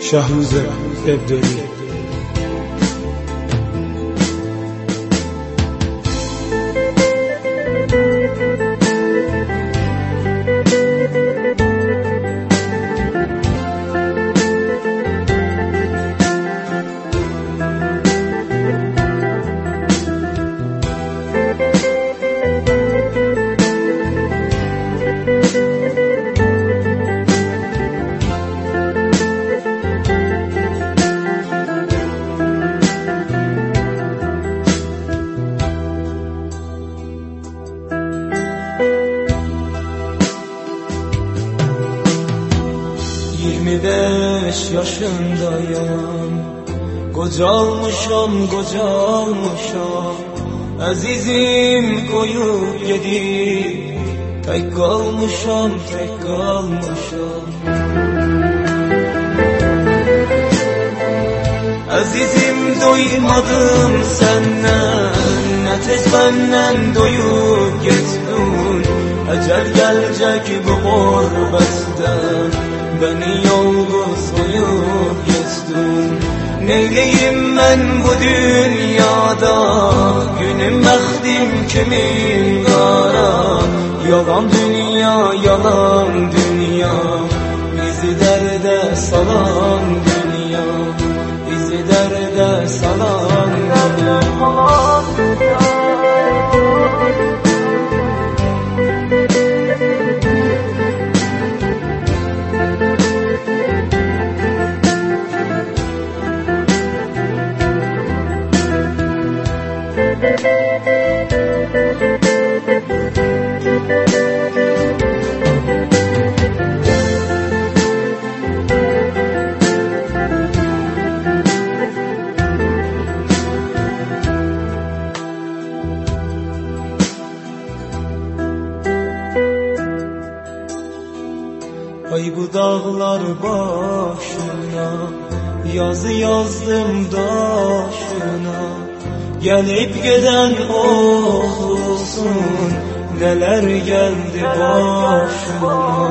Şahlıza Evdeli. Beş yaşındayım, kocalmışam, azizim koyup yedi, tek kalmışam. Azizim doymadım senden, ne tez benden doyup gittin. Ecel gelecek bu gurbetten, beni yalnız koyup geçtin. Neyleyim ben bu dünyada, günüm bəxtim kimin qara. Yalan dünya, bizi dərdə salan dünya, bizi dərdə salan dünya. Ay bu dağlar başına, yazı yazdım daşına. Gelip giden olsun, neler geldi başıma.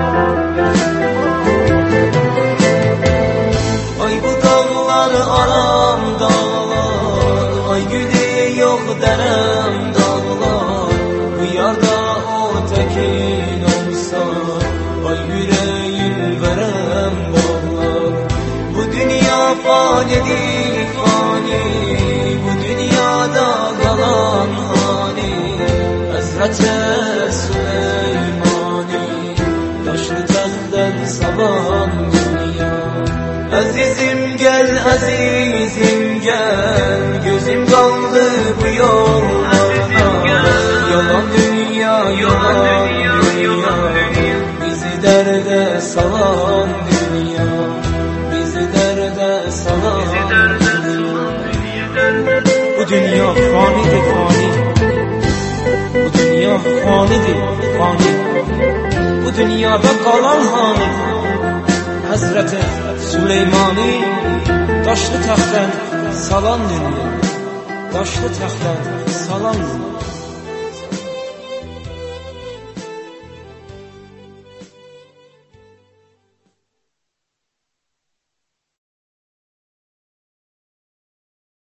Ay bu dağlar aram dağlar, ay güdü yok derem dağlar. Bu yarda o tekin olsa, ay yüreğim verem bağlar. Bu dünya fanidir fani, dünyada kalan hani. Hazreti Süleymani, taşlı tahttan salan dünya. Azizim gel, gözüm kaldı bu yollarda. Yalan dünya, bizi derde salan dünya, bizi derde salan dünya. Bu dünya fanidir fani, bu dünya fanidir fani. Bu dünyada kalan hani. Hazreti Süleymani, taşlı taxtdan salan dünya, taşlı taxtdan salan dünya.